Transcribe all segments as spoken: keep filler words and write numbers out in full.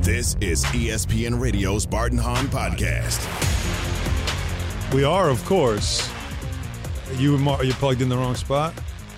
This is E S P N Radio's Bart and Hahn podcast. We are, of course. You are you plugged in the wrong spot?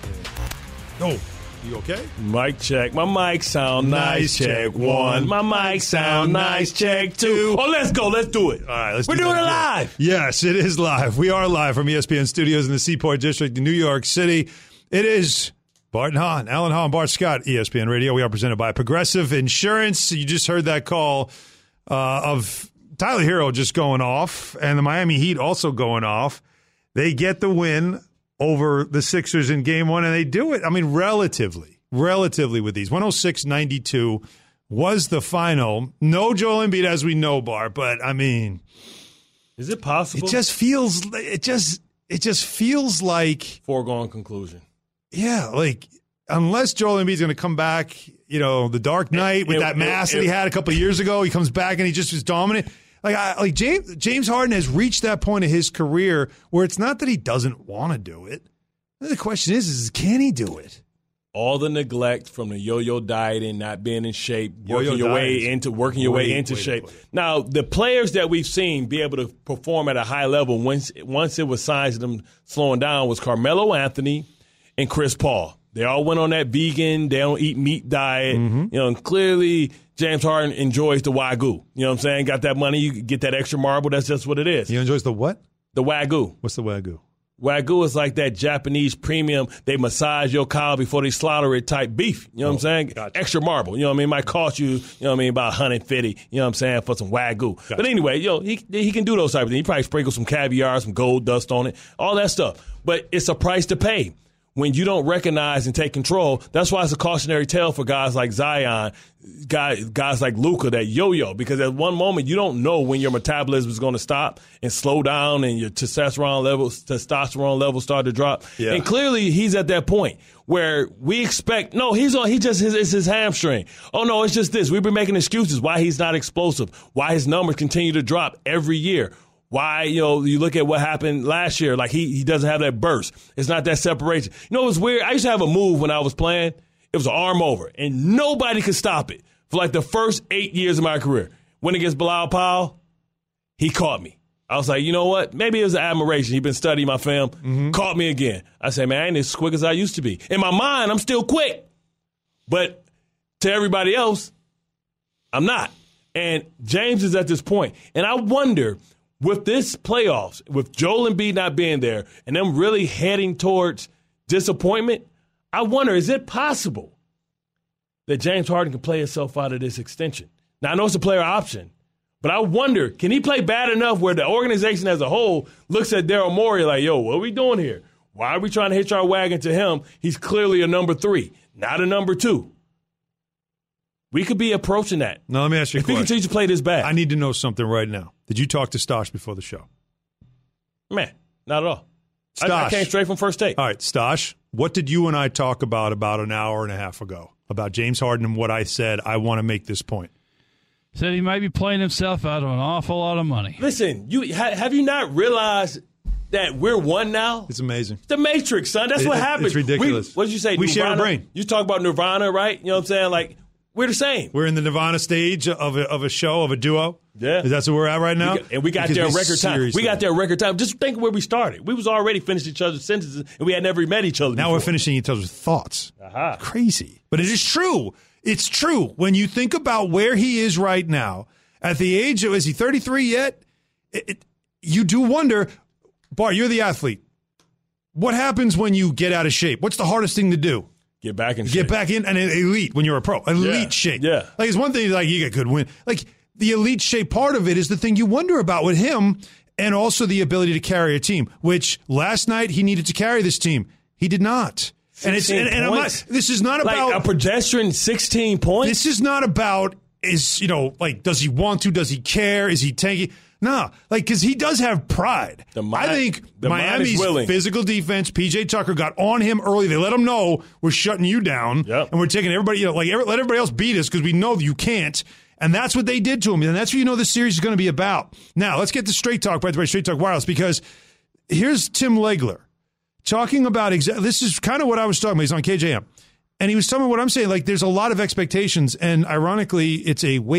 Oh, you okay? Mic check. My mic sound nice. nice check one. My mic sound nice. Check two. Oh, let's go. Let's do it. All right, let's We're do doing that. it live. Yes, it is live. We are live from E S P N Studios in the Seaport District in New York City. It is Bart and Hahn, Alan Hahn, Bart Scott, E S P N Radio. We are presented by Progressive Insurance. You just heard that call uh, of Tyler Hero just going off and the Miami Heat also going off. They get the win over the Sixers in game one, and they do it, I mean, relatively, relatively with these. one oh six ninety-two was the final. No Joel Embiid, as we know, Bart, but, I mean. Is it possible? It just feels, it just, it just feels like. Foregone conclusion. Yeah, like, unless Joel Embiid's going to come back, you know, the Dark Knight with it, that mask it, it, that he had a couple of years ago, he comes back and he just is dominant. Like, I, like James James Harden has reached that point of his career where it's not that he doesn't want to do it. The question is, is can he do it? All the neglect from the yo-yo dieting, not being in shape, Yo-yo working your way dieting. into working your way Wait, into wait, shape. wait. Now, the players that we've seen be able to perform at a high level once once it was signs of them slowing down was Carmelo Anthony and Chris Paul. They all went on that vegan, they don't eat meat diet. Mm-hmm. You know, and clearly James Harden enjoys the Wagyu. You know what I'm saying? Got that money, you get that extra marble. That's just what it is. He enjoys the what? The Wagyu. What's the Wagyu? Wagyu is like that Japanese premium, they massage your cow before they slaughter it type beef. You know what Oh, I'm saying? gotcha. Extra marble. You know what I mean? Might cost you, you know what I mean, about one hundred fifty dollars, you know what I'm saying, for some Wagyu. Gotcha. But anyway, yo, he he can do those type of things. He probably sprinkle some caviar, some gold dust on it, all that stuff. But it's a price to pay when you don't recognize and take control. That's why it's a cautionary tale for guys like Zion, guys, guys like Luka that yo-yo, because at one moment you don't know when your metabolism is going to stop and slow down and your testosterone levels, testosterone levels start to drop. Yeah. And clearly he's at that point where we expect, no, he's on, he just, his, it's his hamstring. Oh no, it's just this. We've been making excuses why he's not explosive, why his numbers continue to drop every year. Why, you know, you look at what happened last year, like he, he doesn't have that burst. It's not that separation. You know, it was weird. I used to have a move when I was playing. It was an arm over, and nobody could stop it for like the first eight years of my career. When against Bilal Powell, he caught me. I was like, you know what? Maybe it was an admiration. He'd been studying my film, mm-hmm. caught me again. I said, man, I ain't as quick as I used to be. In my mind, I'm still quick. But to everybody else, I'm not. And James is at this point. And I wonder, with this playoffs, with Joel Embiid not being there and them really heading towards disappointment, I wonder, is it possible that James Harden can play himself out of this extension? Now, I know it's a player option, but I wonder, can he play bad enough where the organization as a whole looks at Daryl Morey like, yo, what are we doing here? Why are we trying to hitch our wagon to him? He's clearly a number three, not a number two. We could be approaching that. Now, let me ask you a if he question. continues to play this bad. I need to know something right now. Did you talk to Stosh before the show? Man, not at all. Stosh. I, I came straight from first take. All right, Stosh, what did you and I talk about about an hour and a half ago about James Harden and what I said? I want to make this point. Said he might be playing himself out of an awful lot of money. Listen, you ha, have you not realized that we're one now? It's amazing. The Matrix, son. That's It- what it's happens. ridiculous. We, what did you say? We Nirvana? share a brain. You talk about Nirvana, right? You know what I'm saying? Like, we're the same. We're in the Nirvana stage of a, of a show, of a duo. Yeah. Is that where we're at right now? We got, and we got Because there we record time. seriously- We got there record time. Just think where we started. We was already finished each other's sentences, and we had never met each other Now before. we're finishing each other's thoughts. Aha. Crazy. But it is true. It's true. When you think about where he is right now, at the age of, is he thirty-three yet? It, it, you do wonder, Bart, you're the athlete. What happens when you get out of shape? What's the hardest thing to do? Get back in shape. Get back in and elite when you're a pro. Elite Yeah, shape. yeah. Like, it's one thing, like, you get good win. Like, the elite shape part of it is the thing you wonder about with him, and also the ability to carry a team, which last night he needed to carry this team. He did not. And it's and, and I'm not, this is not like about a pedestrian sixteen points. This is not about is you know like does he want to? Does he care? Is he tanking? No, like because he does have pride. The mind- I think the mind is Miami's willing. physical defense. P J Tucker got on him early. They let him know we're shutting you down, Yep. and we're taking everybody. You know, like every, let everybody else beat us because we know you can't. And that's what they did to him. And that's what you know this series is going to be about. Now let's get to Straight Talk by the way, Straight Talk Wireless, because here's Tim Legler talking about exactly. This is kind of what I was talking about. He's on K J M. And he was telling me what I'm saying. Like, there's a lot of expectations, and ironically, it's a weight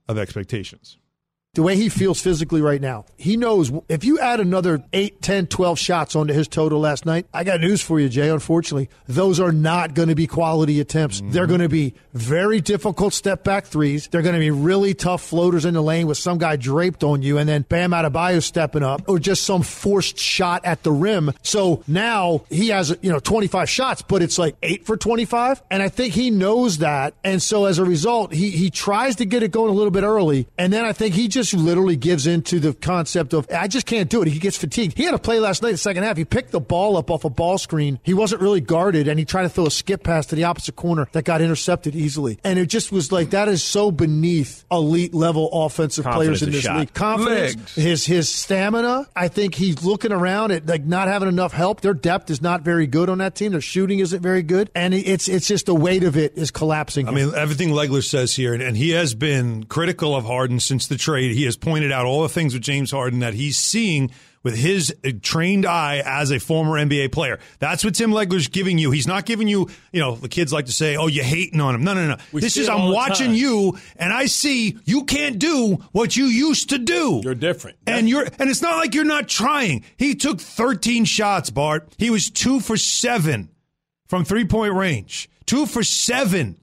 of expectations. The way he feels physically right now, he knows if you add another eight, ten, twelve shots onto his total last night, I got news for you, Jay. Unfortunately, those are not going to be quality attempts. Mm-hmm. They're going to be very difficult step-back threes. They're going to be really tough floaters in the lane with some guy draped on you, and then Bam Adebayo stepping up, or just some forced shot at the rim. So now he has, you know, twenty-five shots, but it's like eight for twenty-five, and I think he knows that. And so as a result, he, he tries to get it going a little bit early, and then I think he just literally gives into the concept of, I just can't do it. He gets fatigued. He had a play last night in the second half. He picked the ball up off a ball screen. He wasn't really guarded, and he tried to throw a skip pass to the opposite corner that got intercepted easily. And it just was like, that is so beneath elite level offensive Confidence players in this shot. league. Confidence, Legs. his his stamina. I think he's looking around at like not having enough help. Their depth is not very good on that team. Their shooting isn't very good, and it's it's just the weight of it is collapsing. I mean, everything Legler says here, and, and he has been critical of Harden since the trade. He has pointed out all the things with James Harden that he's seeing with his trained eye as a former N B A player. That's what Tim Legler's giving you. He's not giving you, you know, the kids like to say, oh, you're hating on him. No, no, no. We this see is, it all I'm the watching time. you, and I see you can't do what you used to do. You're different. And you're, and it's not like you're not trying. He took thirteen shots, Bart. He was two for seven from three-point range. Two for seven.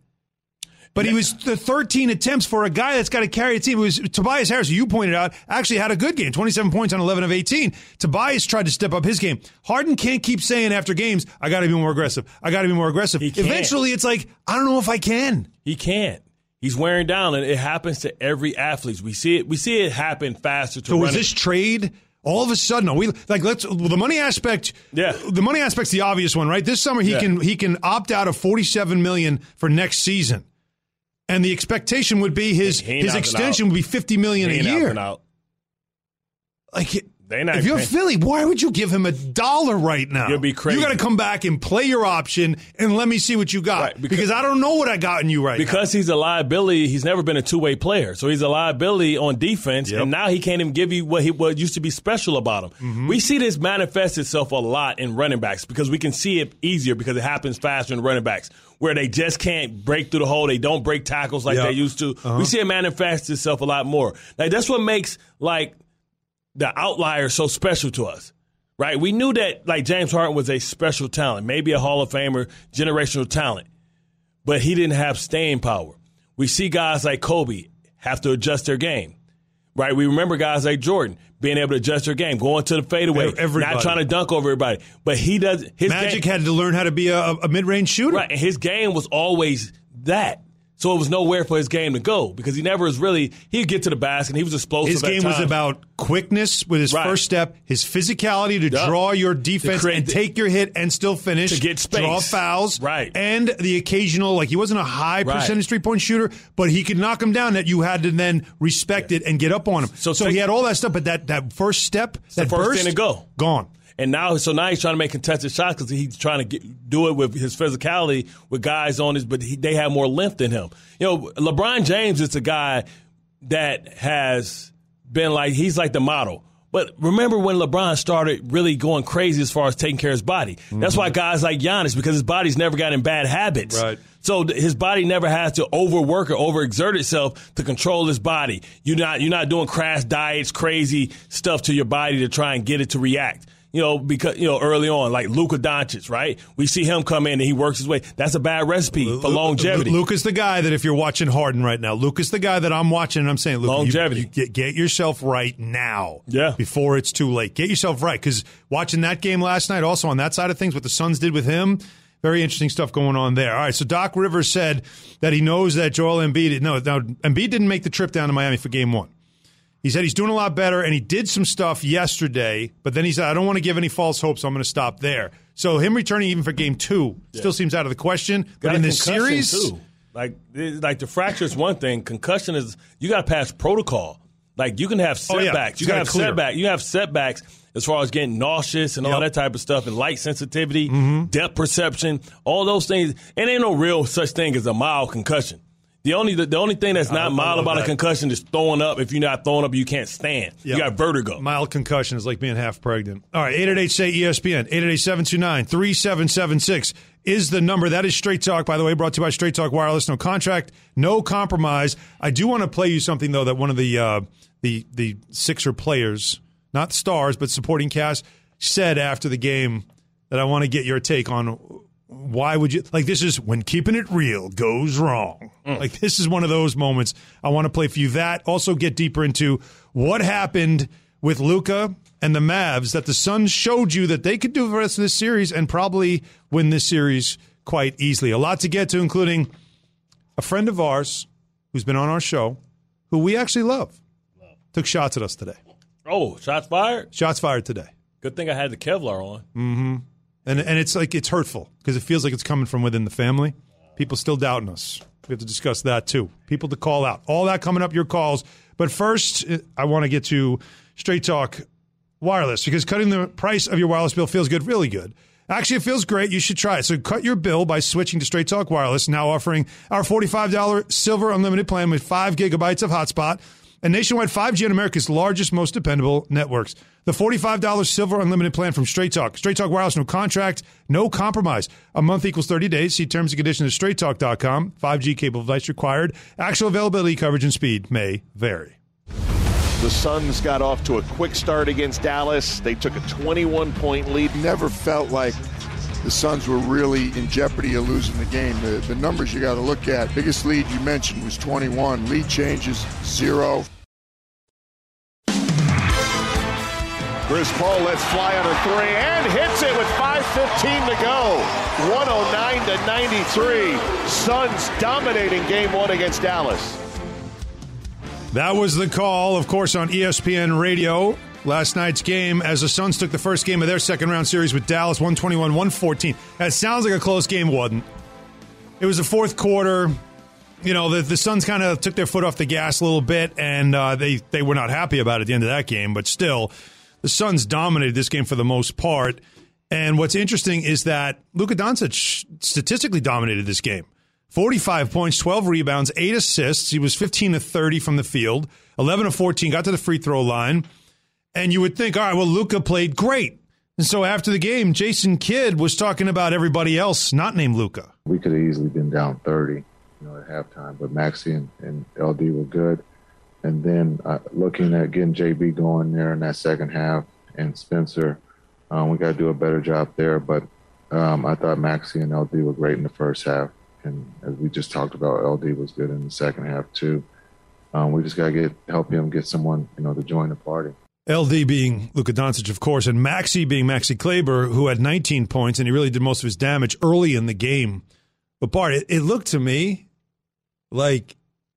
But he was the thirteen attempts for a guy that's got to carry a team. It was Tobias Harris, who you pointed out, actually had a good game, twenty-seven points on eleven of eighteen. Tobias tried to step up his game. Harden can't keep saying after games, I got to be more aggressive. I got to be more aggressive. He can't. Eventually, it's like, I don't know if I can. He can't. He's wearing down, and it happens to every athlete. We see it. We see it happen faster. To So was run this it. trade? All of a sudden, are we like let's the money aspect. Yeah. The money aspect's the obvious one, right? This summer he Yeah. can he can opt out of forty-seven million dollars for next season. And the expectation would be his He ain't his opting extension out. would be fifty million He dollars ain't a year. opting out. Like They not if you're paying. Philly, why would you give him a dollar right now? You'd be crazy. You got to come back and play your option and let me see what you got Right, because, because- I don't know what I got in you right Because he's a liability, he's never been a two-way player. So he's a liability on defense, Yep. and now he can't even give you what he, what used to be special about him. Mm-hmm. We see this manifest itself a lot in running backs because we can see it easier because it happens faster in running backs where they just can't break through the hole. They don't break tackles like Yep. they used to. Uh-huh. We see it manifest itself a lot more. Like that's what makes like the outlier so special to us. Right? We knew that like James Harden was a special talent, maybe a Hall of Famer, generational talent, but he didn't have staying power. We see guys like Kobe have to adjust their game. Right? We remember guys like Jordan being able to adjust their game, going to the fadeaway, Everybody. not trying to dunk over everybody. But he does his Magic game, had to learn how to be a, a mid-range shooter. right, and his game was always that. So it was nowhere for his game to go because he never was really – he'd get to the basket and he was explosive His at game was times. about quickness with his Right. first step, his physicality to Yup. draw your defense To create and the- take your hit and still finish. To get space. Draw fouls. Right. And the occasional, like he wasn't a high Right. percentage three-point shooter, but he could knock him down that you had to then respect it and get up on him. So, So he take- had all that stuff, but that, that first step, that the first burst, thing to go. gone. And now, so now he's trying to make contested shots because he's trying to get, do it with his physicality with guys on his, but he, they have more length than him. You know, LeBron James is a guy that has been like, he's like the model. But remember when LeBron started really going crazy as far as taking care of his body? Mm-hmm. That's why guys like Giannis, because his body's never got in bad habits. Right. So th- his body never has to overwork or overexert itself to control his body. You're not, you're not doing crash diets, crazy stuff to your body to try and get it to react. You know, because, you know, early on, like Luka Doncic, right? We see him come in and he works his way. That's a bad recipe for longevity. Luka's the guy that if you're watching Harden right now, Luka's the guy that I'm watching and I'm saying, Luka, Longevity. You, you get, get yourself right now. Yeah. Before it's too late. Get yourself right. Because watching that game last night, also on that side of things, what the Suns did with him, very interesting stuff going on there. All right, so Doc Rivers said that he knows that Joel Embiid, no, now Embiid didn't make the trip down to Miami for game one. He said he's doing a lot better, and he did some stuff yesterday, but then he said, I don't want to give any false hope, so I'm going to stop there. So him returning even for game two Yeah. still seems out of the question. Got But a in this concussion, series, too. Like, like the fracture is one thing. Concussion is, you got to pass protocol. Like, you can have Oh, yeah. setbacks. You You can gotta have clear. setbacks. You have setbacks as far as getting nauseous and all Yep. that type of stuff, and light sensitivity, Mm-hmm. depth perception, all those things. And ain't no real such thing as a mild concussion. The only the, the only thing that's not I mild about that. a concussion is throwing up. If you're not throwing up, you can't stand. Yep. You got vertigo. Mild concussion is like being half pregnant. All right, eight eight eight, S A Y, E S P N, eight eight eight, seven two nine, three seven seven six is the number. That is Straight Talk, by the way, brought to you by Straight Talk Wireless. No contract, no compromise. I do want to play you something, though, that one of the uh, the the Sixer players, not stars, but supporting cast, said after the game that I want to get your take on. Why would you – like this is when keeping it real goes wrong. Mm. Like this is one of those moments. I want to play for you that. Also get deeper into what happened with Luka and the Mavs that the Suns showed you that they could do the rest of this series and probably win this series quite easily. A lot to get to, including a friend of ours who's been on our show who we actually love. love. Took shots at us today. Oh, shots fired? Shots fired today. Good thing I had the Kevlar on. Mm-hmm. And and it's like it's hurtful because it feels like it's coming from within the family. People still doubting us. We have to discuss that too. People to call out. All that coming up, your calls. But first, I want to get to Straight Talk Wireless because cutting the price of your wireless bill feels good, really good. Actually, it feels great. You should try it. So cut your bill by switching to Straight Talk Wireless, now offering our forty-five dollars Silver Unlimited plan with five gigabytes of hotspot and nationwide five G on America's largest, most dependable networks. The forty-five dollars Silver Unlimited plan from Straight Talk. Straight Talk Wireless, no contract, no compromise. A month equals thirty days. See terms and conditions at straight talk dot com. five G cable device required. Actual availability, coverage, and speed may vary. The Suns got off to a quick start against Dallas. They took a twenty-one point lead. Never felt like the Suns were really in jeopardy of losing the game. The, the numbers you got to look at. Biggest lead you mentioned was twenty-one. Lead changes, zero. Chris Paul lets fly on a three and hits it with five fifteen to go. one oh nine to ninety-three. Suns dominating game one against Dallas. That was the call, of course, on E S P N Radio. Last night's game as the Suns took the first game of their second round series with Dallas, one twenty-one to one fourteen. That sounds like a close game, wasn't. It was the fourth quarter. You know, the, the Suns kind of took their foot off the gas a little bit, and uh, they, they were not happy about it at the end of that game, but still, the Suns dominated this game for the most part. And what's interesting is that Luka Doncic statistically dominated this game. forty-five points, twelve rebounds, eight assists. He was fifteen to thirty from the field, eleven to fourteen, got to the free throw line. And you would think, all right, well, Luka played great. And so after the game, Jason Kidd was talking about everybody else not named Luka. We could have easily been down thirty, you know, at halftime, but Maxey and, and L D were good. And then uh, looking at getting J B going there in that second half and Spencer, um, we got to do a better job there. But um, I thought Maxey and L D were great in the first half. And as we just talked about, L D was good in the second half too. Um, we just got to get help him get someone, you know, to join the party. L D being Luka Doncic, of course, and Maxey being Maxi Kleber, who had nineteen points, and he really did most of his damage early in the game. But Bart, it, it looked to me like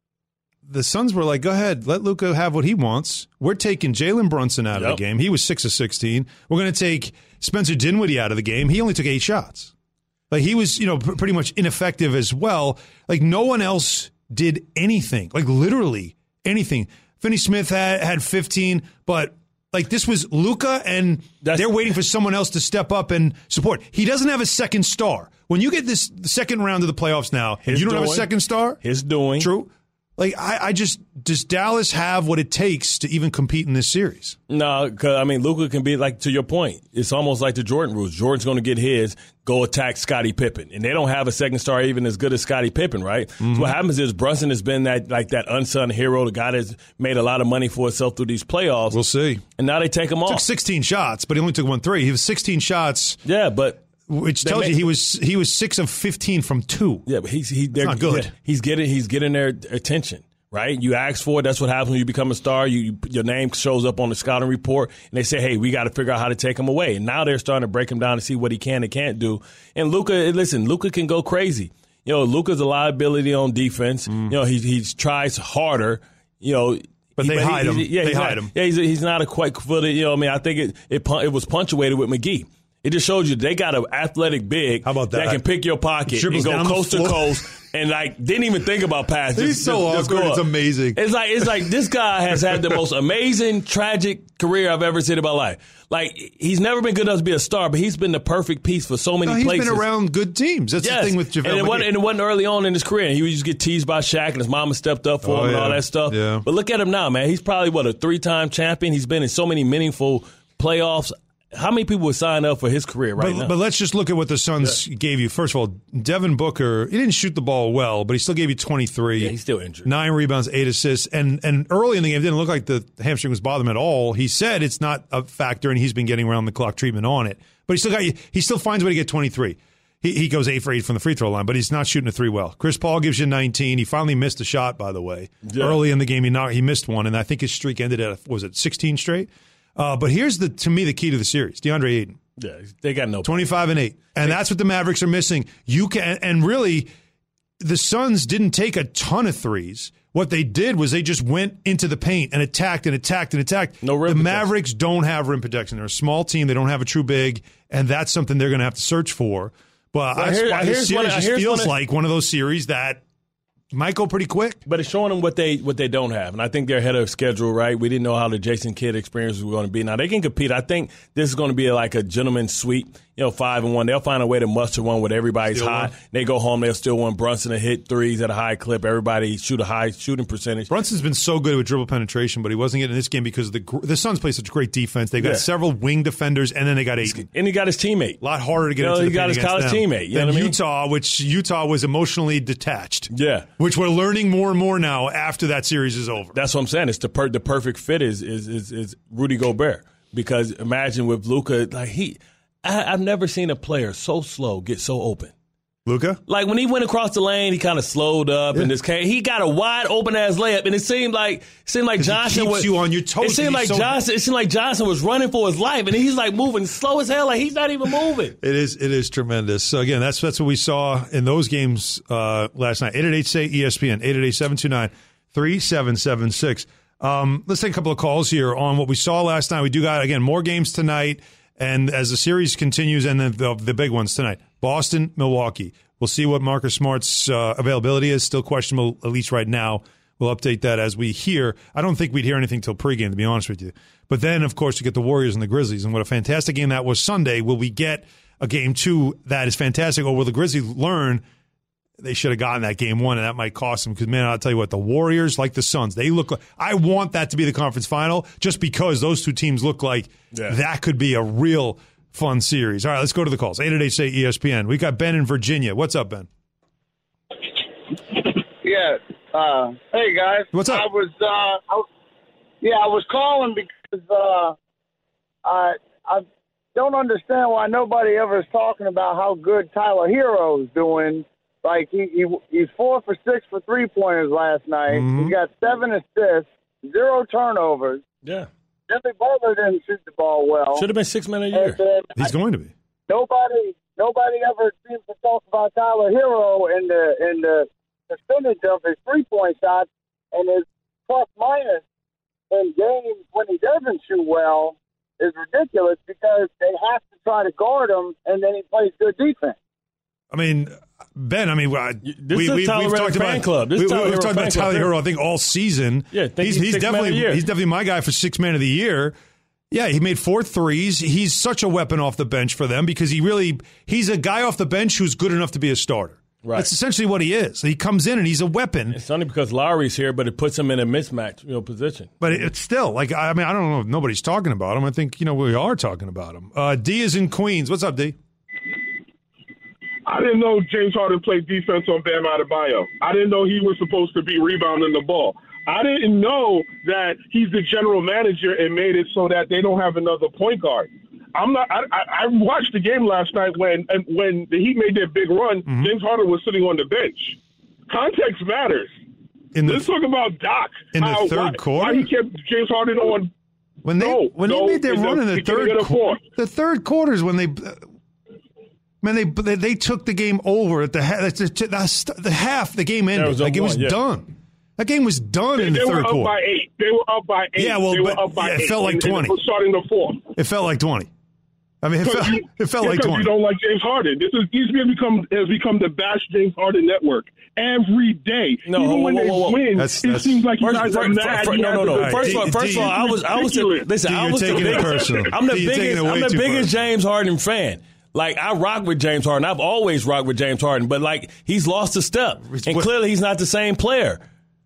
the Suns were like, go ahead, let Luka have what he wants. We're taking Jalen Brunson out of Yep. the game. He was six of sixteen. We're going to take Spencer Dinwiddie out of the game. He only took eight shots. Like he was, you know, pr- pretty much ineffective as well. Like no one else did anything, like literally anything. Finney Smith had, had fifteen, but like this was Luka, and That's, they're waiting for someone else to step up and support. He doesn't have a second star. When you get this the second round of the playoffs now, and you don't doing, have a second star, his doing. True. Like I, I just does Dallas have what it takes to even compete in this series? No, because I mean, Luka can be like, to your point, it's almost like the Jordan rules. Jordan's going to get his, go attack Scottie Pippen, and they don't have a second star even as good as Scottie Pippen, right? Mm-hmm. So what happens is Brunson has been that like that unsung hero, the guy that's made a lot of money for himself through these playoffs. We'll see. And now they take him off. Took sixteen shots, but he only took one three. He was sixteen shots. Yeah, but. Which tells may, you he was he was six of fifteen from two. Yeah, but he's he, they're not good. Yeah, he's getting he's getting their attention, right? You ask for it. That's what happens when you become a star. You, you your name shows up on the scouting report, and they say, "Hey, we got to figure out how to take him away." And now they're starting to break him down to see what he can and can't do. And Luka, listen, Luka can go crazy. You know, Luka's a liability on defense. Mm. You know, he he tries harder. You know. But they he, hide he, him. Yeah, they he's hide not, him. Yeah, he's, he's not a quite footed. You know, I mean, I think it it, it was punctuated with McGee. It just shows you they got an athletic big How about that? that can pick your pocket Dribbles and go down the coast to floor. coast and like didn't even think about pass. He's just, so just, just awkward. It's amazing. It's like it's like this guy has had the most amazing, tragic career I've ever seen in my life. Like he's never been good enough to be a star, but he's been the perfect piece for so many no, he's places. He's been around good teams. That's yes. the thing with JaVale and it, McGee. wasn't, and it wasn't early on in his career. He would just get teased by Shaq, and his mama stepped up for oh, him yeah. and all that stuff. Yeah. But look at him now, man. He's probably, what, a three-time champion. He's been in so many meaningful playoffs. How many people would sign up for his career right but, now? But let's just look at what the Suns yeah. gave you. First of all, Devin Booker, he didn't shoot the ball well, but he still gave you twenty-three. Yeah, he's still injured. Nine rebounds, eight assists. And and early in the game, it didn't look like the hamstring was bothering him at all. He said it's not a factor, and he's been getting around the clock treatment on it. But he still got you. He still finds a way to get twenty-three. He, he goes eight for eight from the free throw line, but he's not shooting a three well. Chris Paul gives you nineteen. He finally missed a shot, by the way. Yeah. Early in the game, he knocked, he missed one, and I think his streak ended at, what was it, sixteen straight? Uh, but here's, the to me, the key to the series. DeAndre Ayton. Yeah, they got no twenty-five and eight. And that's what the Mavericks are missing. You can, and really, the Suns didn't take a ton of threes. What they did was they just went into the paint and attacked and attacked and attacked. No rim the protection. Mavericks don't have rim protection. They're a small team. They don't have a true big, and that's something they're going to have to search for. But well, that's here, why this series one, just feels one of, like one of those series that might go pretty quick. But it's showing them what they what they don't have. And I think they're ahead of schedule, right? We didn't know how the Jason Kidd experience was going to be. Now, they can compete. I think this is going to be like a gentleman's sweep, you know, five and one. They'll find a way to muster one where everybody's Still hot. one. They go home, they'll still want Brunson to hit threes at a high clip. Everybody shoot a high shooting percentage. Brunson's been so good with dribble penetration, but he wasn't getting in this game because the the Suns play such great defense. They got Yeah. several wing defenders, and then they got Ayton. And he got his teammate. A lot harder to get You know, into the he got paint his college against them teammate. You know than what I mean? Utah, which Utah was emotionally detached. Yeah. Which we're learning more and more now after that series is over. That's what I'm saying. It's the per- the perfect fit is is is, is Rudy Gobert, because imagine with Luka, like he, I, I've never seen a player so slow get so open. Luka? Like when he went across the lane, he kind of slowed up, Yeah. and this came, he got a wide open ass layup, and it seemed like it seemed like 'Cause it Johnson keeps was you on your toes It seemed and like he's so- Johnson. It seemed like Johnson was running for his life, and he's like moving slow as hell, like he's not even moving. It is it is tremendous. So again, that's that's what we saw in those games uh, last night. eight eight eight say E S P N, eight eight eight, seven two nine, three seven seven six. Um, let's take a couple of calls here on what we saw last night. We do got, again, more games tonight, and as the series continues, and then the, the big ones tonight. Boston, Milwaukee. We'll see what Marcus Smart's uh, availability is. Still questionable, at least right now. We'll update that as we hear. I don't think we'd hear anything till pregame, to be honest with you. But then, of course, you get the Warriors and the Grizzlies, and what a fantastic game that was Sunday. Will we get a game two that is fantastic, or will the Grizzlies learn they should have gotten that game one, and that might cost them? Because, man, I'll tell you what, the Warriors, like the Suns, they look like – I want that to be the conference final just because those two teams look like Yeah. that could be a real fun series. All right, let's go to the calls. eight eight eight say E S P N. We got Ben in Virginia. What's up, Ben? Yeah. Uh, hey, guys. What's up? I was, uh, I, yeah, I was calling because uh, I I don't understand why nobody ever is talking about how good Tyler Hero is doing. Like, he, he he's four for six for three-pointers last night. Mhm. He got seven assists, zero turnovers. Yeah, Jimmy Butler didn't shoot the ball well. should have been six men a year. And then He's going to be. nobody nobody ever seems to talk about Tyler Hero and the and the percentage of his three-point shots and his plus minus in games when he doesn't shoot well is ridiculous because they have to try to guard him, and then he plays good defense. I mean, Ben, I mean, I- This we, is we, Tyler we've Hero talked fan about club. This we, is Tyler we've Hero talked about fan club. Tyler Hero, I think, all season. Yeah, I think he's, he's he's six man definitely of the year. he's definitely my guy for six man of the year. Yeah, he made four threes. He's such a weapon off the bench for them because he really he's a guy off the bench who's good enough to be a starter. Right. That's essentially what he is. He comes in and he's a weapon. It's only because Lowry's here, but it puts him in a mismatch, you know, position. But it's still like I mean I don't know if nobody's talking about him. I think you know we are talking about him. Uh, D is in Queens. What's up, D? I didn't know James Harden played defense on Bam Adebayo. I didn't know he was supposed to be rebounding the ball. I didn't know that he's the general manager and made it so that they don't have another point guard. I'm not. I, I, I watched the game last night when and when the Heat made their big run. Mm-hmm. James Harden was sitting on the bench. Context matters. In the, Let's talk about Doc. in the how, third why, quarter? why he kept James Harden on. when they No, when no, they made their in the run in the beginning third of the quarter, fourth. the third quarters when they. Uh, Man, they, they they took the game over at the half. The, the half, the game ended. was Like it up was one, yeah. done. That game was done They, in the they were third up quarter. by eight. They were up by eight. Yeah, well, they were but- up by yeah, it eight. felt like in- in- twenty. Starting the fourth. It felt like twenty. I mean, it felt, you, it felt like twenty. You don't like James Harden. This is E S P N become has become the Bash James Harden network every day. No, Even whoa, when whoa, they whoa, whoa. win, That's- it that's- seems like you First, guys are first, mad. first, you no, have no, no. to- First D- of all, first D- of all, I was, I was, the, ridiculous. listen, D, I you're was the taking it biggest, personal. I'm the D, you're taking biggest, it way I'm the too biggest personal. James Harden fan. Like, I rock with James Harden. I've always rocked with James Harden, but like, he's lost a step, and What- clearly he's not the same player.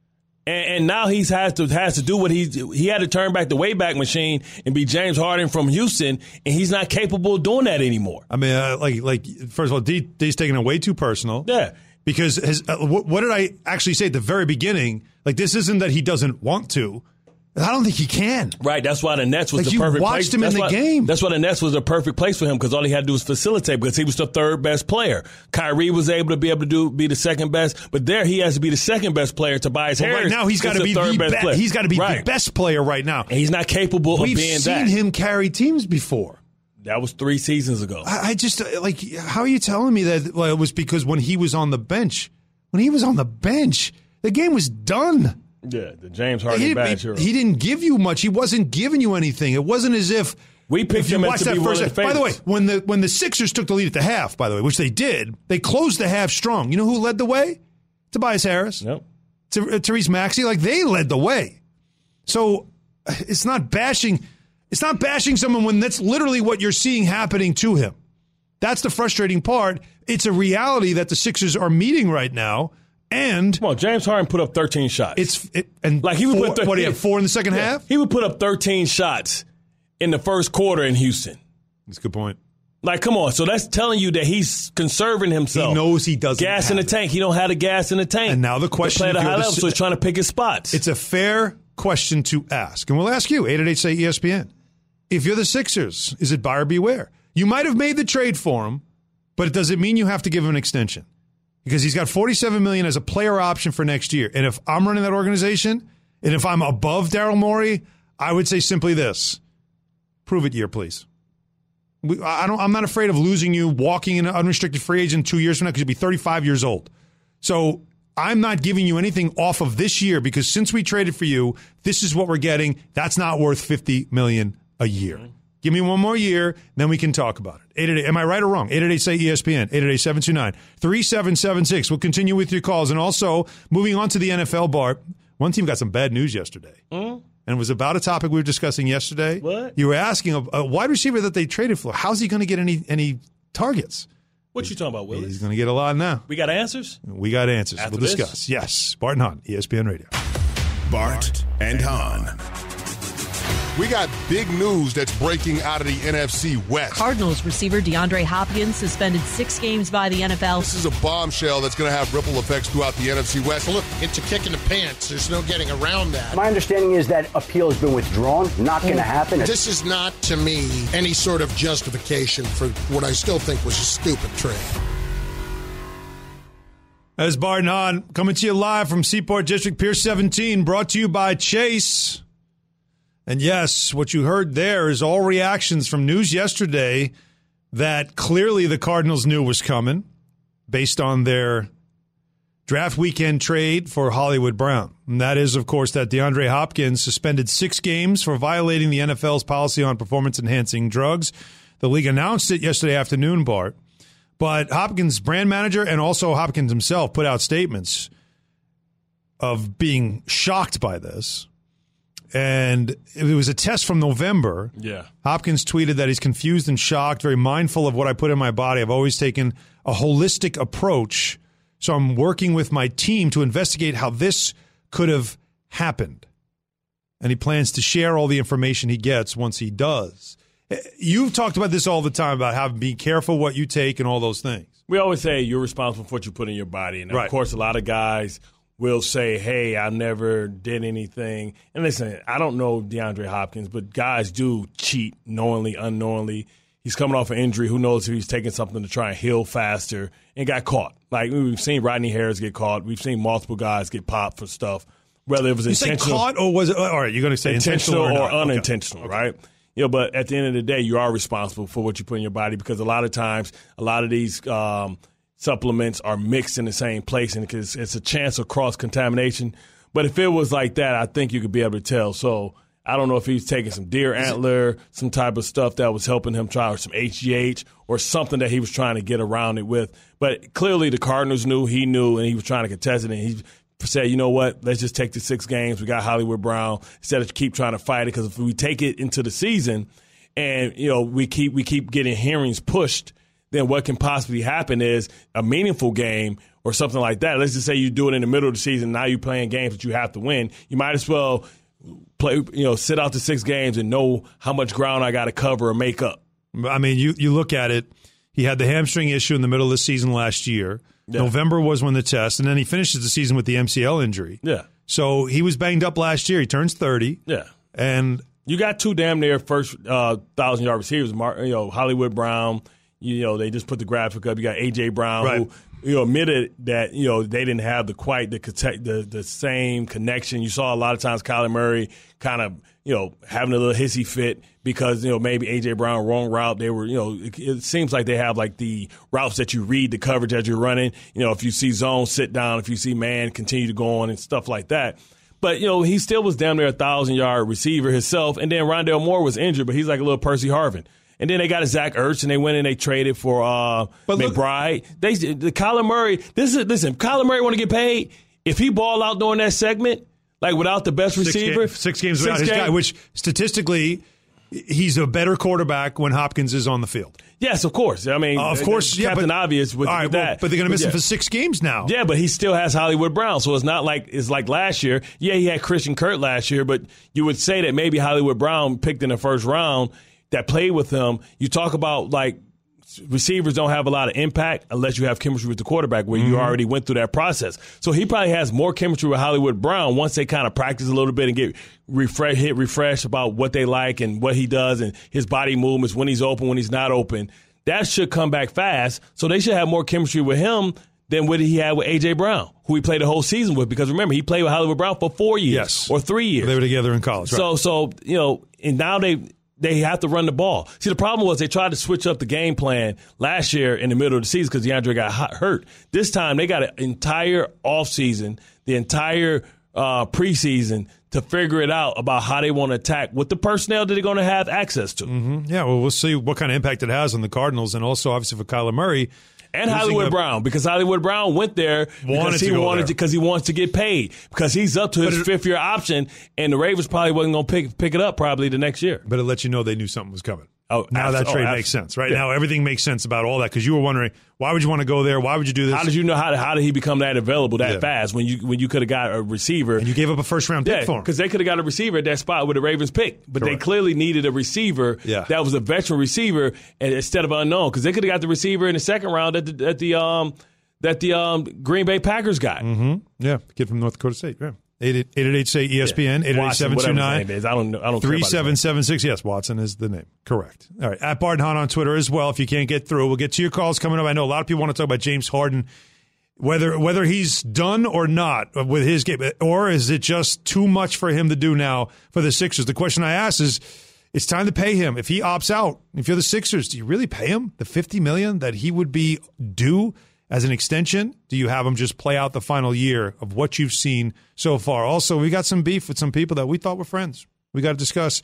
And, and now he's has to has to do what he he had to turn back the Wayback Machine and be James Harden from Houston, and he's not capable of doing that anymore. I mean, uh, like, like first of all, D, D's taking it way too personal. Yeah. Because his, uh, what, what did I actually say at the very beginning? Like, this isn't that he doesn't want to. I don't think he can. Right, that's why the Nets was Like, the you perfect watched place. him in That's the why, game. That's why the Nets was the perfect place for him, because all he had to do was facilitate, because he was the third best player. Kyrie was able to be able to do be the second best, but there he has to be the second best player. Tobias Well, Harris, right now, he's got to is be third the best be- player. He's got to be right. the best player right now. And he's not capable We've of being seen that. him carry teams before. That was three seasons ago. I, I just uh, like. How are you telling me that? Well, it was because when he was on the bench, when he was on the bench, the game was done. Yeah, the James Harden He, badge he, hero. he didn't give you much. He wasn't giving you anything. It wasn't as if We picked if you him as watched to that be one first. of the By the way, favorites. when the when the Sixers took the lead at the half, by the way, which they did, they closed the half strong. You know who led the way? Tobias Harris, Nope. T- uh, Therese Maxey. Like, they led the way. So it's not bashing. It's not bashing someone when that's literally what you're seeing happening to him. That's the frustrating part. It's a reality that the Sixers are meeting right now, and Come on, James Harden put up thirteen shots. it's it, and like he would four, put thir- what do you have, four in the second Yeah, half? He would put up thirteen shots in the first quarter in Houston. That's a good point. Like, come on. So that's telling you that he's conserving himself. He knows he doesn't gas in the have it. tank. He don't have the gas in the tank. And now the To question play at a if you're high the level, Si- so he's trying to pick his spots. It's a fair question to ask, and we'll ask you. eight eight eight say E S P N. If you're the Sixers, is it buyer beware? You might have made the trade for him, but it doesn't mean you have to give him an extension because he's got forty-seven million dollars as a player option for next year. And if I'm running that organization, and if I'm above Daryl Morey, I would say simply this: prove it year, please. We, I don't. I'm not afraid of losing you, walking in an unrestricted free agent two years from now because you'll be thirty-five years old. So I'm not giving you anything off of this year because since we traded for you, this is what we're getting. That's not worth fifty million dollars a year. Mm-hmm. Give me one more year, then we can talk about it. eight eight eight, am I right or wrong? eight eight eight say E S P N, eight eight eight, seven two nine, three seven seven six. We'll continue with your calls. And also, moving on to the N F L, Bart, one team got some bad news yesterday. Mm-hmm. And it was about a topic we were discussing yesterday. What? You were asking a, a wide receiver that they traded for, how's he going to get any any targets? What you talking about, Willis? He's going to get a lot now. We got answers? We got answers. After we'll this? discuss. Yes. Bart and Hahn, E S P N Radio. Bart and Hahn. We got big news that's breaking out of the N F C West. Cardinals receiver DeAndre Hopkins suspended six games by the N F L. This is a bombshell that's going to have ripple effects throughout the N F C West. Look, it's a kick in the pants. There's no getting around that. My understanding is that appeal has been withdrawn. Not going to happen. This is not, to me, any sort of justification for what I still think was a stupid trade. As Bart and Hahn coming to you live from Seaport District, Pier seventeen, brought to you by Chase. And yes, what you heard there is all reactions from news yesterday that clearly the Cardinals knew was coming based on their draft weekend trade for Hollywood Brown. And that is, of course, that DeAndre Hopkins suspended six games for violating the N F L's policy on performance-enhancing drugs. The league announced it yesterday afternoon, Bart. But Hopkins' brand manager and also Hopkins himself put out statements of being shocked by this. And it was a test from November. Yeah. Hopkins tweeted that he's confused and shocked, very mindful of what I put in my body. I've always taken a holistic approach, so I'm working with my team to investigate how this could have happened. And he plans to share all the information he gets once he does. You've talked about this all the time, about how be careful what you take and all those things. We always say you're responsible for what you put in your body. And, of Right. course, a lot of guys will say, hey, I never did anything. And listen, I don't know DeAndre Hopkins, but guys do cheat knowingly, unknowingly. He's coming off an injury. Who knows if he's taking something to try and heal faster and got caught. Like, we've seen Rodney Harris get caught. We've seen multiple guys get popped for stuff, whether it was You intentional. say caught or was it? All right, you're going to say intentional, intentional or, or, not. unintentional, Okay. right? You know, but at the end of the day, you are responsible for what you put in your body because a lot of times, a lot of these um, supplements are mixed in the same place, and because it's a chance of cross contamination. But if it was like that, I think you could be able to tell. So I don't know if he was taking some deer antler, some type of stuff that was helping him try, or some H G H, or something that he was trying to get around it with. But clearly the Cardinals knew, he knew, and he was trying to contest it, and he said, you know what, let's just take the six games. We got Hollywood Brown instead of keep trying to fight it, because if we take it into the season and, you know, we keep we keep getting hearings pushed, then what can possibly happen is a meaningful game or something like that. Let's just say you do it in the middle of the season. Now you're playing games that you have to win. You might as well play, you know, sit out the six games and know how much ground I got to cover or make up. I mean, you, you look at it. He had the hamstring issue in the middle of the season last year. Yeah. November was when the test, and then he finishes the season with the M C L injury. Yeah. So he was banged up last year. He turns thirty. Yeah. And you got two damn near first uh, thousand-yard receivers, you know, Hollywood Brown. You know, they just put the graphic up. You got A J. Brown, right. who, you know, admitted that, you know, they didn't have the quite the the the same connection. You saw a lot of times Kyler Murray kind of, you know, having a little hissy fit because, you know, maybe A J. Brown, wrong route. They were, you know, it, it seems like they have like the routes that you read, the coverage as you're running. You know, if you see zone, sit down. If you see man, continue to go on and stuff like that. But, you know, he still was damn near a thousand-yard receiver himself. And then Rondale Moore was injured, but he's like a little Percy Harvin. And then they got a Zach Ertz, and they went and they traded for uh, McBride. They, the Kyler Murray, this is listen, Kyler Murray want to get paid. If he ball out during that segment, like without the best six receiver. Game, six games six without his game, guy, which statistically, he's a better quarterback when Hopkins is on the field. Yes, of course. I mean, uh, of course, Captain yeah, but, Obvious with all right, that. Well, but they're going to miss yeah. him for six games now. Yeah, but he still has Hollywood Brown, so it's not like it's like last year. Yeah, he had Christian Kirk last year, but you would say that maybe Hollywood Brown picked in the first round that played with him. You talk about like receivers don't have a lot of impact unless you have chemistry with the quarterback where mm-hmm. you already went through that process. So he probably has more chemistry with Hollywood Brown once they kind of practice a little bit and get refresh, hit refresh about what they like and what he does and his body movements, when he's open, when he's not open. That should come back fast. So they should have more chemistry with him than what he had with A J. Brown, who he played the whole season with. Because remember, he played with Hollywood Brown for four years yes. or three years. They were together in college. Right. So, so you know, and now they they have to run the ball. See, the problem was they tried to switch up the game plan last year in the middle of the season because DeAndre got hurt. This time they got an entire offseason, the entire uh, preseason to figure it out about how they want to attack with the personnel that they're going to have access to. Mm-hmm. Yeah, well, we'll see what kind of impact it has on the Cardinals and also obviously for Kyler Murray. And Hollywood up, Brown, because Hollywood Brown went there because he wanted to, because he wants to get paid, because he's up to his it, fifth year option, and the Ravens probably wasn't going to pick pick it up probably the next year. But it lets you know they knew something was coming. Oh, now that trade oh, makes sense, right? Yeah. Now everything makes sense about all that because you were wondering why would you want to go there? Why would you do this? How did you know how? How did he become that available that yeah. fast when you when you could have got a receiver and you gave up a first round pick yeah, for him? Because they could have got a receiver at that spot with the Ravens pick, but Correct. They clearly needed a receiver yeah. that was a veteran receiver instead of unknown. Because they could have got the receiver in the second round at the at the um that the um Green Bay Packers got. Mm-hmm. Yeah, kid from North Dakota State. Yeah. eight eight eight say E S P N, eight eight eight seven two nine I don't know. I don't three seven seven six Yes, Watson is the name. Correct. All right. At Bart Hahn on Twitter as well. If you can't get through, we'll get to your calls coming up. I know a lot of people want to talk about James Harden, whether whether he's done or not with his game, or is it just too much for him to do now for the Sixers? The question I ask is, it's time to pay him. If he opts out, if you're the Sixers, do you really pay him the fifty million dollars that he would be due as an extension? Do you have him just play out the final year of what you've seen so far? Also, we got some beef with some people that we thought were friends. We got to discuss,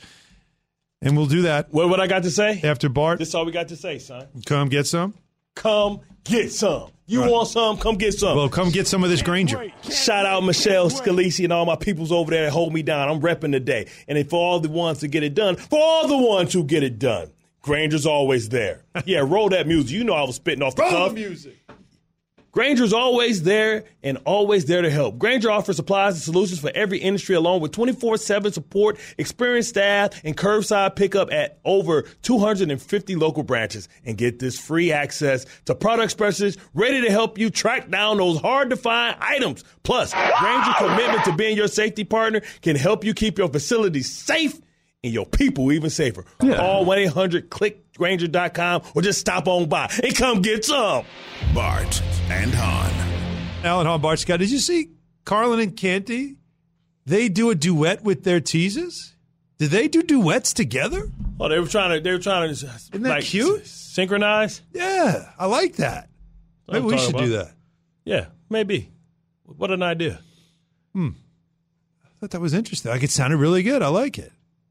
and we'll do that. What what I got to say? After Bart. This is all we got to say, son. Come get some? Come get some. You right. want some? Come get some. Well, come get some of this Granger. Shout out Michelle Scalisi and all my peoples over there that hold me down. I'm repping today. And for all the ones to get it done, for all the ones who get it done, Granger's always there. Yeah, roll that music. You know I was spitting off the roll cuff. the music. Granger's always there and always there to help. Granger offers supplies and solutions for every industry along with twenty-four seven support, experienced staff, and curbside pickup at over two hundred fifty local branches. And get this free access to product specialists ready to help you track down those hard-to-find items. Plus, Granger's commitment to being your safety partner can help you keep your facilities safe and your people even safer. Yeah. Call one eight hundred click Granger dot com or just stop on by and come get some. Bart and Hahn. Alan Hahn, Bart Scott. Did you see Carlin and Canty? They do a duet with their teases? Did they do duets together? Oh, they were trying to. They were trying to. Isn't that like, cute? Synchronize. Yeah, I like that. Maybe we should about. do that. Yeah, maybe. What an idea. Hmm. I thought that was interesting. Like, it sounded really good. I like it.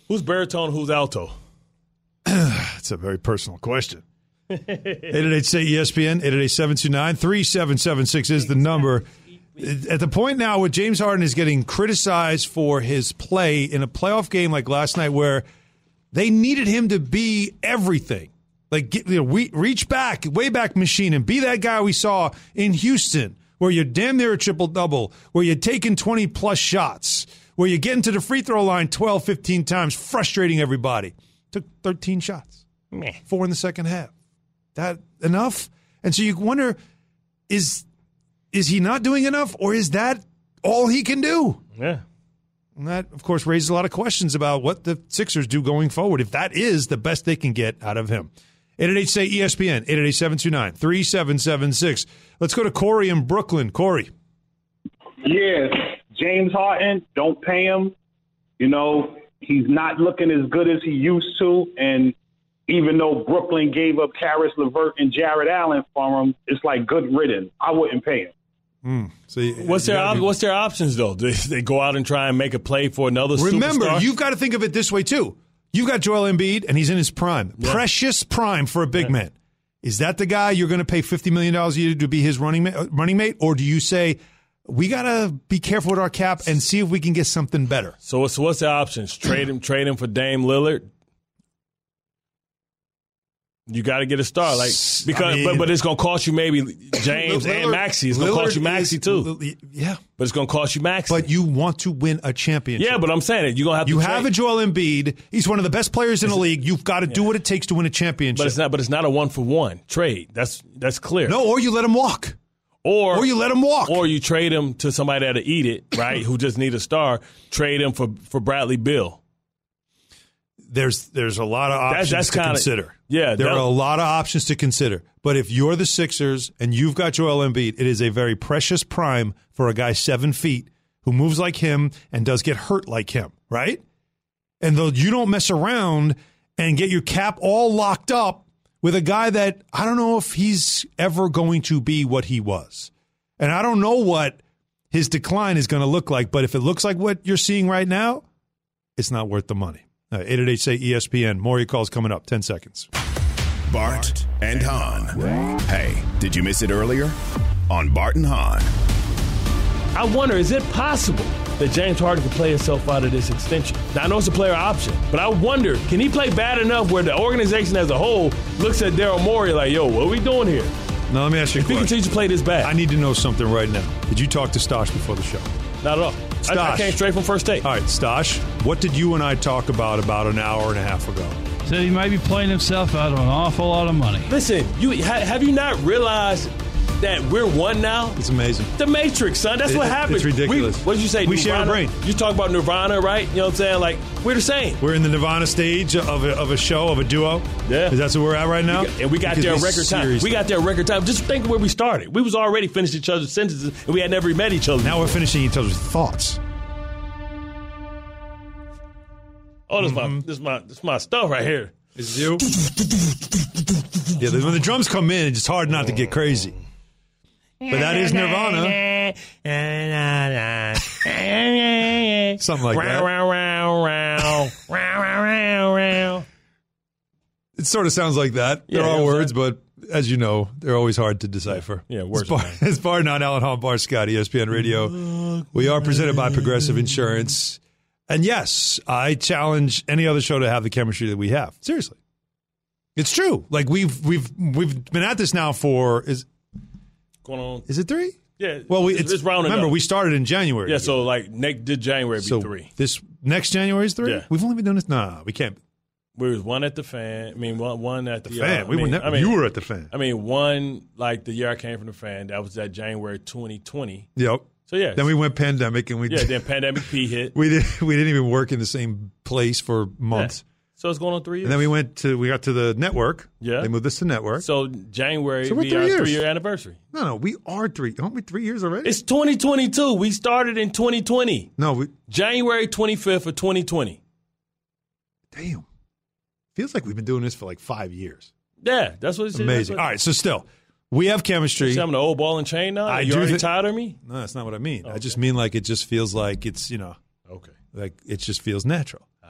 Who's baritone, who's alto? That's a very personal question. eight eight eight, say E S P N, eight eight eight, seven two nine, three seven seven six is the number. At the point now where James Harden is getting criticized for his play in a playoff game like last night where they needed him to be everything. Like, get, you know, we, reach back, way back machine, and be that guy we saw in Houston where you're damn near a triple-double, where you're taking twenty-plus shots, where you're getting to the free throw line twelve, fifteen times, frustrating everybody. Took thirteen shots. Meh. Four in the second half. That enough? And so you wonder, is is he not doing enough, or is that all he can do? Yeah. And that, of course, raises a lot of questions about what the Sixers do going forward, if that is the best they can get out of him. eight eight eight, say E S P N, eight eight eight, seven two nine, three seven seven six. Let's go to Corey in Brooklyn. Corey. Yes, James Harden, don't pay him. You know, he's not looking as good as he used to, and even though Brooklyn gave up Karis LeVert and Jared Allen for him, it's like good riddance. I wouldn't pay him. Mm. So you, what's their op- be- what's their options though? Do they go out and try and make a play for another Remember, superstar? you've got to think of it this way too. You've got Joel Embiid, and he's in his prime, yeah. precious prime for a big yeah. man. Is that the guy you're going to pay fifty million dollars a year to be his running ma- running mate, or do you say we got to be careful with our cap and see if we can get something better? So what's what's the options? Trade him, trade him for Dame Lillard. You got to get a star, like because, I mean, but but it's going to cost you maybe James Lillard, and Maxey. It's going to cost you Maxey is, too. Yeah, but it's going to cost you Maxey. But you want to win a championship. Yeah, but I'm saying it. You're going to have to. You trade. have a Joel Embiid. He's one of the best players in the league. You've got to yeah. do what it takes to win a championship. But it's not. But it's not a one for one trade. That's that's clear. No, or you let him walk. Or, or you let him walk. Or you trade him to somebody that'll eat it, right? Who just need a star. Trade him for for Bradley Beal. There's there's a lot of options that's, that's to kinda, consider. Yeah, there are a lot of options to consider. But if you're the Sixers and you've got Joel Embiid, it is a very precious prime for a guy seven feet who moves like him and does get hurt like him, right? And though you don't mess around and get your cap all locked up with a guy that I don't know if he's ever going to be what he was. And I don't know what his decline is going to look like, but if it looks like what you're seeing right now, it's not worth the money. Uh, eight eight eight, say E S P N. More of your calls coming up. ten seconds. Bart and Hahn. Hey, did you miss it earlier? On Bart and Hahn. I wonder, is it possible that James Harden can play himself out of this extension? Now, I know it's a player option, but I wonder, can he play bad enough where the organization as a whole looks at Daryl Morey like, yo, what are we doing here? Now, let me ask you a if question. If he continues to play this bad. I need to know something right now. Did you talk to Stosh before the show? Not at all. Stosh. I, I came straight from first take. All right, Stosh, what did you and I talk about about an hour and a half ago? Said he may be playing himself out of an awful lot of money. Listen, you ha, have you not realized that we're one now? It's amazing. The Matrix, son. That's it, what happens. It's ridiculous. We, what did you say? We Nirvana? share a brain. You talk about Nirvana, right? You know what I'm saying? Like, we're the same. We're in the Nirvana stage of a, of a show, of a duo. Yeah. Is that where we're at right now? We got, and we got because there a record time. seriously. We got there a record time. Just think where we started. We was already finished each other's sentences, and we had never met each other. Now before. we're finishing each other's thoughts. Oh, this is mm-hmm. my this is my this is my stuff right here. Is it you? Yeah, when the drums come in, it's hard not to get crazy. But that is Nirvana. Something like that. It sort of sounds like that. Yeah, there are you know words, but as you know, they're always hard to decipher. Yeah, words. It's Bart and Alan Hahn, Bart Scott, E S P N Radio. We are presented by Progressive Insurance. And yes, I challenge any other show to have the chemistry that we have. Seriously. It's true. Like we've we've we've been at this now for is going on. Is it three? Yeah. Well, we, it's, it's, it's rounding remember up. we started in January. Yeah, so like next did January be so three. This next January is three? Yeah. We've only been doing this. Nah, we can't. We was one at the fan. I mean, one one at the, the fan. Uh, we I mean, were ne- I mean, you were at the fan. I mean, one like the year I came from the fan. That was that January twenty twenty. Yep. So yeah. Then we went pandemic and we yeah. Then pandemic P hit. we did we didn't even work in the same place for months. Yeah. So it's going on three years. And then we went to we got to the network. Yeah. They moved us to network. So January so will be three our years. three year anniversary. No, no, we are three. Aren't we three years already? It's twenty twenty-two. We started in twenty twenty. No, we January twenty-fifth of twenty twenty. Damn. Feels like we've been doing this for like five years. Yeah, that's what it's amazing. What, All right, so still, we have chemistry. I'm the old ball and chain now. Are you already th- tired of me? No, that's not what I mean. Okay. I just mean like it just feels like it's you know, okay, like it just feels natural.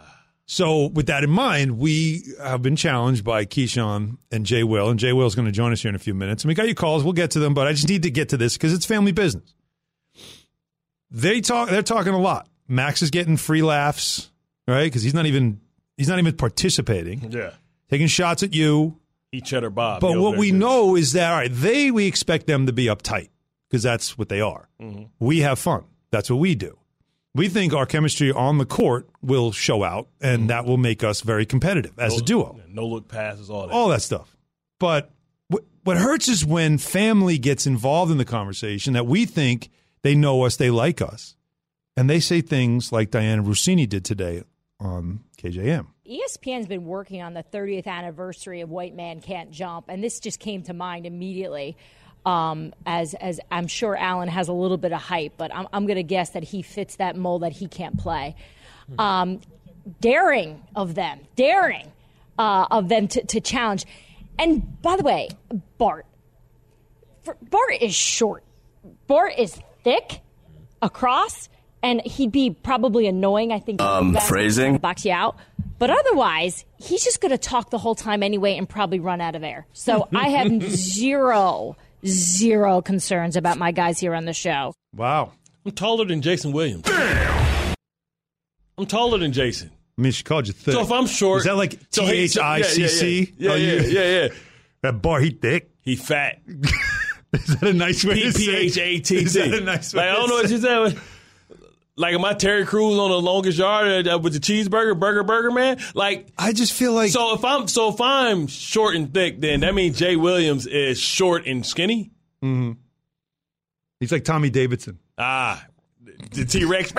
So with that in mind, we have been challenged by Keyshawn and Jay Will, and Jay Will is going to join us here in a few minutes. And we got your calls. We'll get to them, but I just need to get to this because it's family business. They talk. They're talking a lot. Max is getting free laughs, right? Because he's not even he's not even participating. Yeah, taking shots at you. Eat cheddar Bob. But what we know is that all right, they we expect them to be uptight because that's what they are. Mm-hmm. We have fun. That's what we do. We think our chemistry on the court will show out, and mm-hmm. that will make us very competitive as no, a duo. No look passes, all that. All that stuff. But what, what hurts is when family gets involved in the conversation that we think they know us, they like us, and they say things like Diana Rossini did today on K J M. E S P N's been working on the thirtieth anniversary of White Man Can't Jump, and this just came to mind immediately. Um, as as I'm sure Allen has a little bit of hype, but I'm, I'm going to guess that he fits that mold that he can't play. Um, daring of them, daring uh, of them to, to challenge. And by the way, Bart, for, Bart is short. Bart is thick across, and he'd be probably annoying. I think. Um, phrasing box you out. But otherwise, he's just going to talk the whole time anyway and probably run out of air. So I have zero. Zero concerns about my guys here on the show. Wow. I'm taller than Jason Williams. Damn. I'm taller than Jason. I mean, she called you thick. So if I'm short. Is that like T H I C C? Yeah, yeah, yeah, yeah, yeah. That bar, he thick? He fat. Is that a nice way to say? P H A T T. Is that a nice way like, I don't know what you said. Like, am I Terry Crews on the longest yard uh, with the cheeseburger, burger, burger, man? Like, I just feel like so. If I'm so if I'm short and thick, then that means Jay Williams is short and skinny. Mm-hmm. He's like Tommy Davidson. Ah, the T-Rex.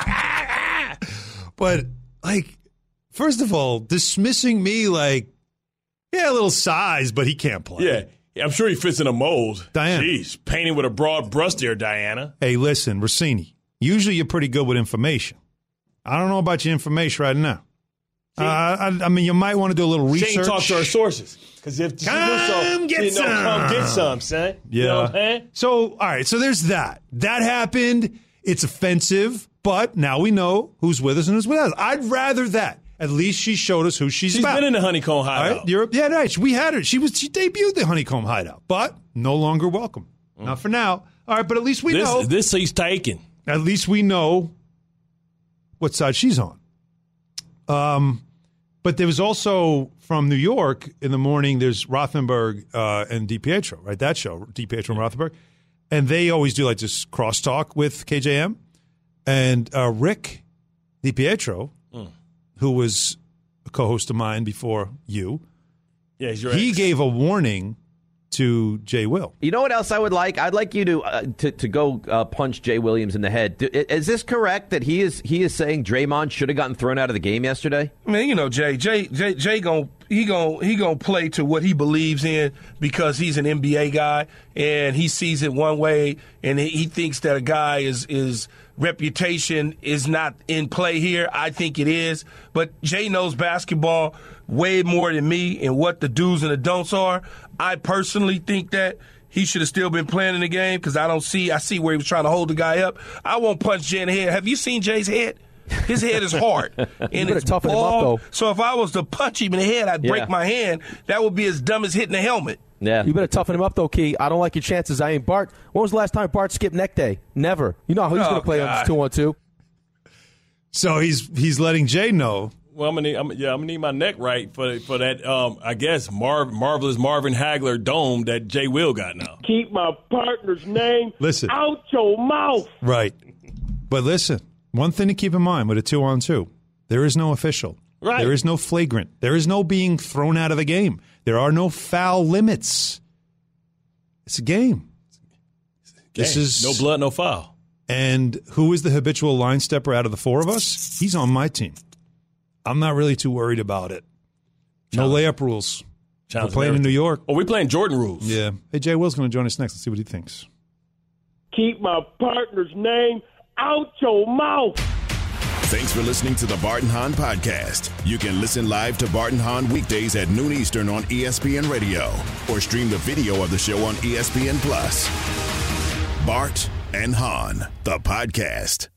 But like, first of all, dismissing me like, yeah, a little size, but he can't play. Yeah. Yeah, I'm sure he fits in a mold. Diana, jeez, painting with a broad brush there, Diana. Hey, listen, Rossini. Usually you're pretty good with information. I don't know about your information right now. Uh, I, I mean, you might want to do a little research. She ain't talk to her sources. Because if come so, get you some. Know, come get some, son. Yeah. You know what I'm saying? So, all right. So there's that. That happened. It's offensive. But now we know who's with us and who's with us. I'd rather that. At least she showed us who she's, she's about. She's been in the Honeycomb Hideout. Right? You're, yeah, right. We had her. She was. She debuted the Honeycomb Hideout. But no longer welcome. Mm. Not for now. All right. But at least we this, know. This he's taken. At least we know what side she's on. Um, but there was also from New York in the morning, there's Rothenberg uh, and DiPietro, right? That show, DiPietro and Rothenberg. And they always do like this crosstalk with K J M. And uh, Rick DiPietro, mm. who was a co-host of mine before you, yeah, he's your he ex. gave a warning to Jay Will. You know what else I would like? I'd like you to uh, to, to go uh, punch Jay Williams in the head. Do, is this correct that he is he is saying Draymond should have gotten thrown out of the game yesterday? I mean, you know, Jay, Jay, Jay, Jay gon' he gon' he gon' play to what he believes in because he's an N B A guy and he sees it one way and he thinks that a guy is is reputation is not in play here. I think it is, but Jay knows basketball way more than me and what the do's and the don'ts are. I personally think that he should have still been playing in the game because I don't see, I see where he was trying to hold the guy up. I won't punch Jay in the head. Have you seen Jay's head? His head is hard. And it's toughen him up, though. So if I was to punch him in the head, I'd Yeah. break my hand. That would be as dumb as hitting a helmet. Yeah. You better toughen him up, though, Key. I don't like your chances. I ain't Bart. When was the last time Bart skipped neck day? Never. You know how he's Oh, going to play on God. this two on two. So he's he's letting Jay know. Well, I'm gonna need, I'm, yeah, I'm gonna need my neck right for for that. Um, I guess Marv, marvelous Marvin Hagler dome that Jay Will got now. Keep my partner's name Listen. out your mouth. Right. But listen, one thing to keep in mind with a two on two, there is no official. Right. There is no flagrant. There is no being thrown out of the game. There are no foul limits. It's a game. This Game. is no blood, no foul. And who is the habitual line stepper out of the four of us? He's on my team. I'm not really too worried about it. No layup rules. We're Challenge playing in New York. Oh, we're playing Jordan rules. Yeah. Hey, Jay Will's going to join us next. Let's see what he thinks. Keep my partner's name out your mouth. Thanks for listening to the Bart and Hahn Podcast. You can listen live to Bart and Hahn weekdays at noon Eastern on E S P N Radio or stream the video of the show on E S P N Plus. Bart and Hahn, the podcast.